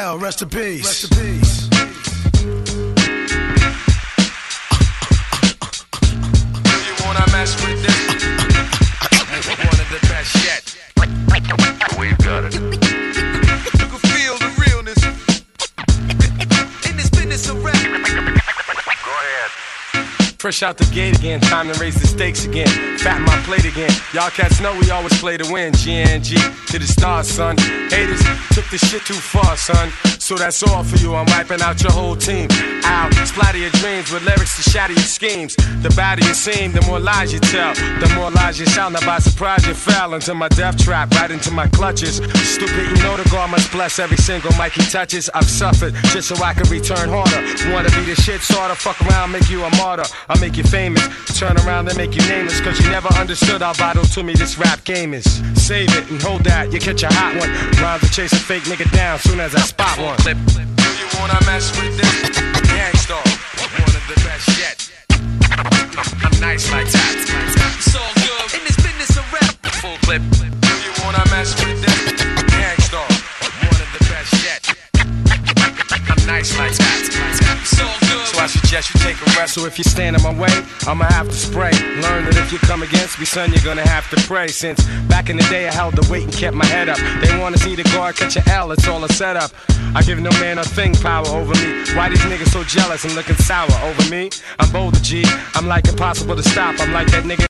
L, rest in peace. Rest in peace. You wanna mess with this? One of the best yet. We've got it. You can feel the realness in this business of rap. Go ahead. Fresh out the gate again, time to raise the stakes again. Fat my plate again. Y'all cats know we always play to win. GNG to the stars, son. Haters took this shit too far, son. So that's all for you. I'm wiping out your whole team. I'll splatter your dreams with lyrics to shatter your schemes. The badder you seem, the more lies you tell. The more lies you shout. Now by surprise you fell into my death trap, right into my clutches. Stupid, you know the God must bless every single mic he touches. I've suffered just so I can return harder. Wanna be the shit sorta, fuck around, make you a martyr. I'll make you famous, turn around and make you nameless. Cause you never understood how vital to me this rap game is. Save it and hold that, you catch a hot one. Rhymes to chase a fake nigga down soon as I spot one. Do you wanna mess with this? Gangstar, one of the best yet. I'm nice like that. It's all good in this business of rap. Full clip. Do you wanna mess with this? Gangstar, one of the best yet. I'm nice like that. It's all good. So I suggest you take a rest. So if you stand in my way, I'ma have to spray. Learn that if you come against me, son, you're gonna have to pray. Since back in the day I held the weight and kept my head up. They wanna see the guard catch an L, it's all a setup. I give no man a thing power over me. Why these niggas so jealous and looking sour over me? I'm bolder, G. I'm like impossible to stop. I'm like that nigga